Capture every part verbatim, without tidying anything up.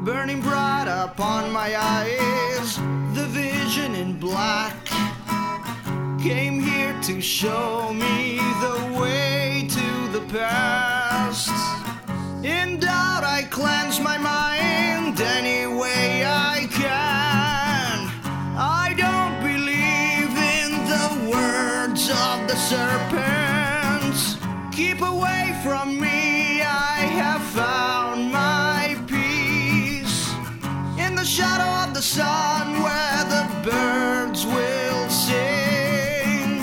burning bright upon my eyes. The vision in black came here to show me the way to the past. In doubt, I cleanse my mind any way I can. I don't believe in the words of the serpents. Keep away from me, I have found my peace. In the shadow of the sun where the birds will sing.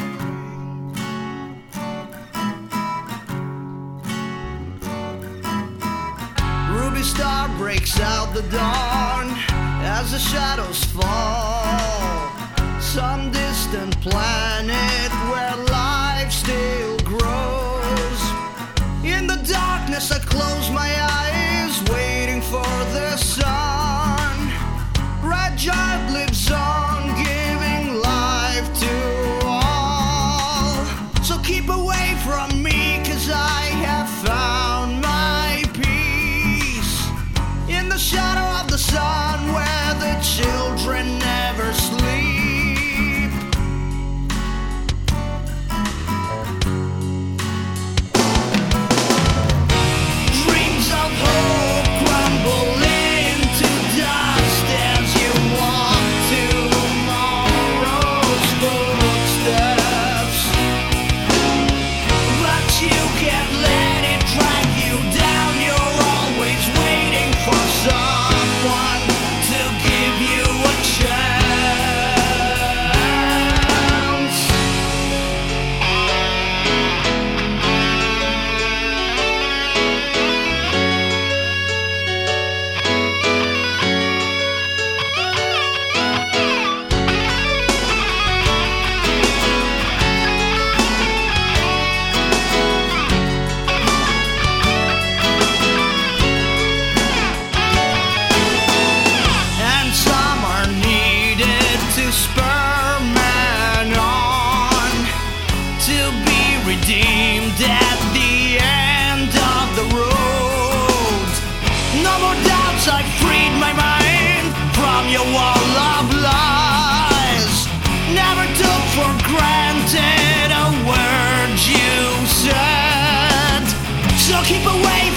Ruby star breaks out the dawn as the shadows fall. Some distant planet where life still grows. In the darkness I close my eyes, waiting for the sun. Red giant lives on, giving life to all. So keep away from me, 'cause I have found my peace. In the shadow of the sun where the children never sleep. Dreams of hope crumble into dust as you walk tomorrow's footsteps. But you can't let it drag you down. You're always waiting for someone to give you a chance. And some are needed to spur man on, to be redeemed at the end of the road. No more doubts, I freed my mind from your wall of lies. Never took for granted a word you said. So keep away